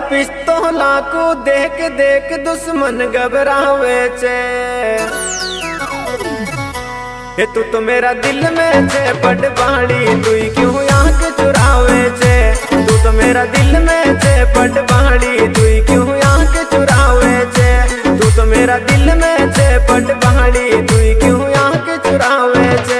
पिस्तौला को देख देख दुश्मन घबरावे छे। तू तो मेरा दिल में छे पट बाड़ी, तू क्यों आंख चुरावे छे। तू तो मेरा दिल में छे पट बाड़ी, तू क्यों आंख चुरावे छे। तू तो मेरा दिल में छे पट बाड़ी, तू क्यों आंख चुरावे छे।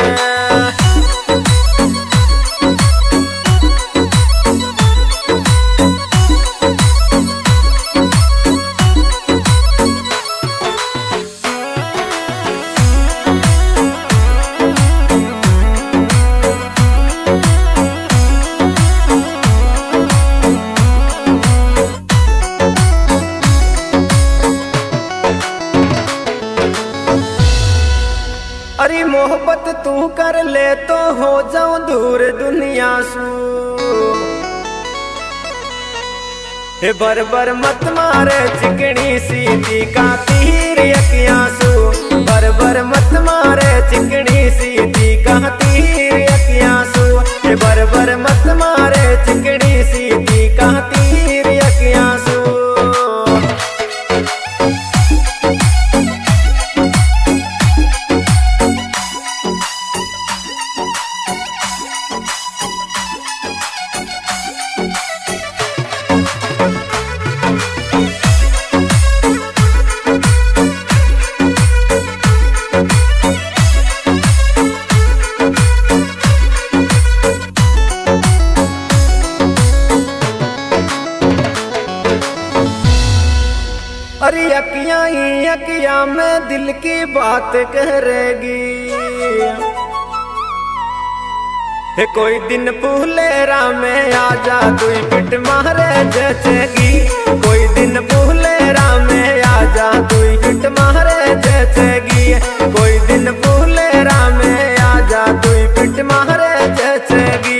अरे मोहब्बत तू कर ले तो हो जाऊं दूर दुनिया सू। हे बर बर मत मारे चिकनी सीधी का तीर यकिया सू। बर बर मत मारे चिकनी सीधी का तीर यकिया सू। हे बर बर मत मारे चिकनी सीधी का तीर यकिया सू। अरे यकिया ही यकिया में दिल की बात करेगी। कोई दिन फूलेरा में आजा तू पिट मारे जचेगी। कोई दिन फूलेरा में आजा तू पिट मारे जचेगी। कोई दिन फूलेरा में आजा तू पिट मारे जचेगी।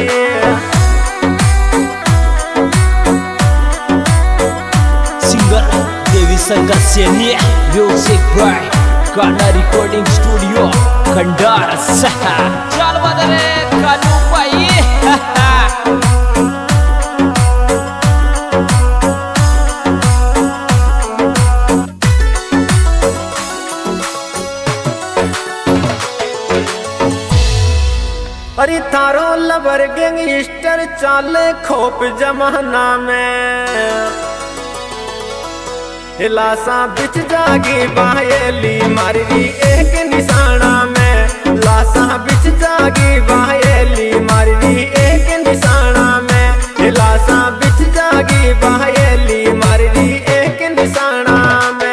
Sanggar Seni Music by Kana Recording Studio Kandara Saha Chal badare Kanu pai अरे थारो लवर गैंगस्टर चाले खोप जमाना में। लाशा बिच जागी बाहेली मारी एक निशाना में। लाशा बिच जागी बाहेली मारी एक निशाना में। लाशा बिच जागी बाहेली मारी एक निशाना में।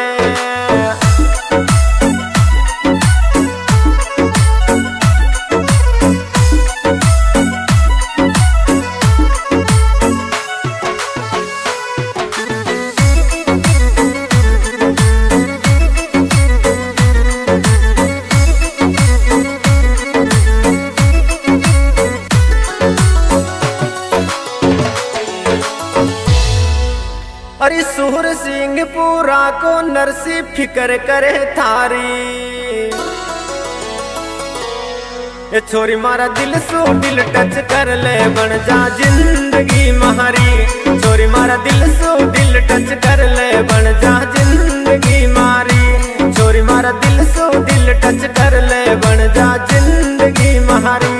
अरे सूर सिंह पूरा को नरसी फिकर करे थारी। छोरी मारा दिल सो दिल टच कर ले बन जा जिंदगी मारी। छोरी मारा दिल सो दिल टच कर ले बन जा जिंदगी मारी। छोरी मारा दिल सो दिल टच कर ले बन जा जिंदगी मारी।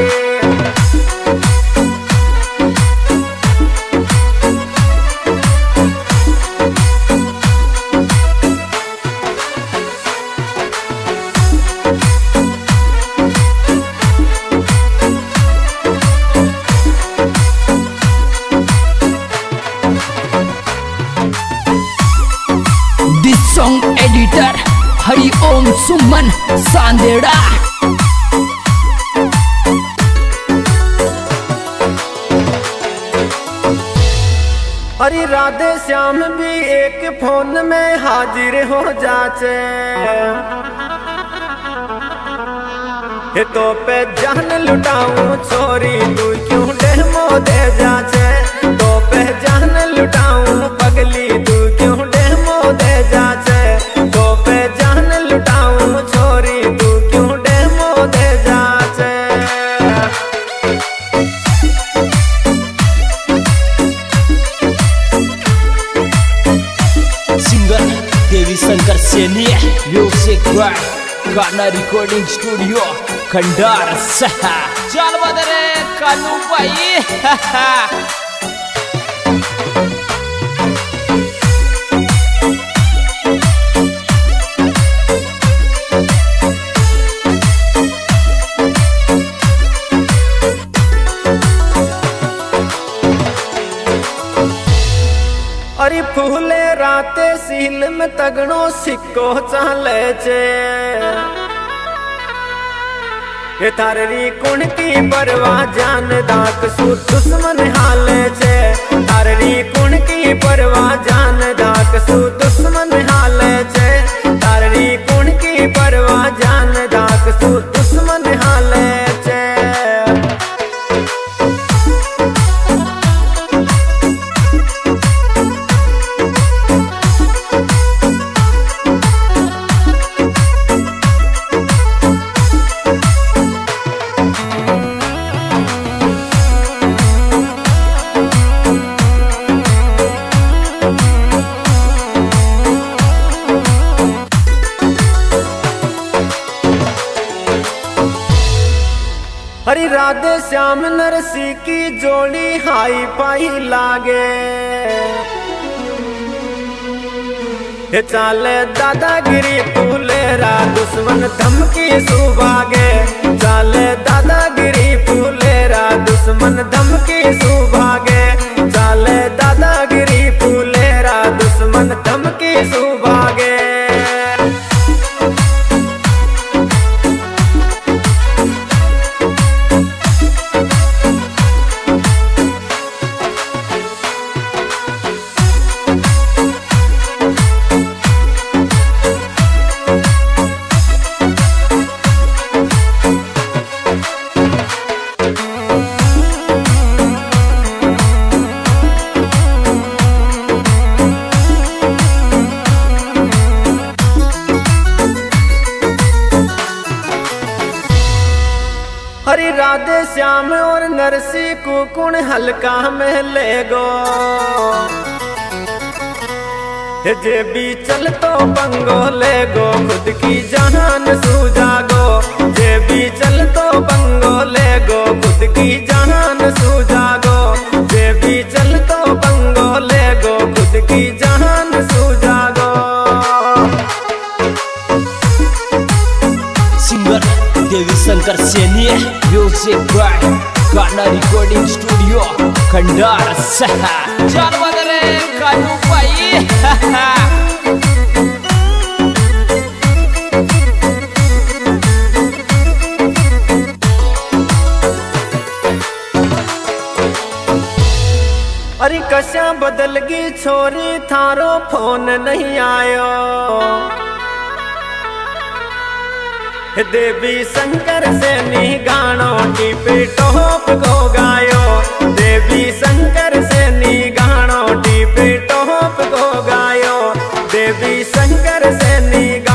Song editor Hari Om Suman Sandera। अरे राधे श्याम भी एक फोन में हाजिर हो जाचे। तो पे जान लुटाऊं छोरी तू क्यों डेमो दे जाचे। तो पे जान लुटाऊं पगली तू क्यों डेमो दे जाचे। तो पे जान लुटाऊं छोरी तू क्यों डेमो दे जाचे। Singer Devi Shankar Saini, music by Gana recording studio Khandar सहा। चल बदरे कानू भाई। अरे फूले राते सील में तगड़ो सिक्को चाले चे ताररी कुण की परवाह जान दाक सु दुश्मन हाले छे। ताररी कुण की परवाह जान दाक सु दुश्मन हाले छे। ताररी कुण की परवाह जान दाक सु दुश्मन हाले छे। हरी राधे श्याम नरसी की जोड़ी हाई पाई लागे। चाले दादागिरी फूलेरा दुश्मन धमकी सुभागे। चाले दादागिरी फूलेरा दुश्मन धमकी सुभागे। चाले दादागिरी फूलेरा दुश्मन धमकी सुभागे। हरी राधे श्याम और नरसी को कुण हल्का में ले गो। जे भी चल तो पंगो ले गो खुद की जान सूझा गो। जे भी चल तो पंगो ले गो खुद की जान सूझा गो। जे भी चल तो पंगो ले गो खुद की जान सूझा गो। Singer Devi Shankar Saini, music by Gana recording studio Khandar सहा। चल बदरे कानू भाई। अरे कशा बदल गई छोरी थारो फोन नहीं आयो। देवी शंकर सैनी गानो टीपे टॉप को गायो। देवी शंकर सैनी गानो टीपे टॉप को गायो। देवी शंकर सैनी